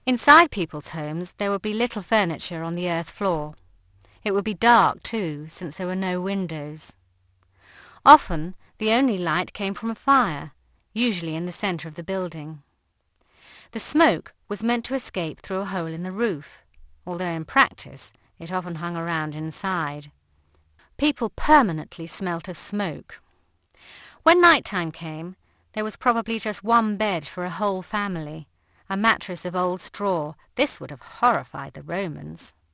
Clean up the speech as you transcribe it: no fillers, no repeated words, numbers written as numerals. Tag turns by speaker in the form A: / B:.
A: Inside people's homes there would be little furniture on the earth floor. It would be dark too, since there were no windows. Often the only light came from a fire, usually in the centre of the building. The smoke was meant to escape through a hole in the roof, although in practice it often hung around inside. People permanently smelt of smoke. When night-time came, there was probably just one bed for a whole family, a mattress of old straw. This would have horrified the Romans.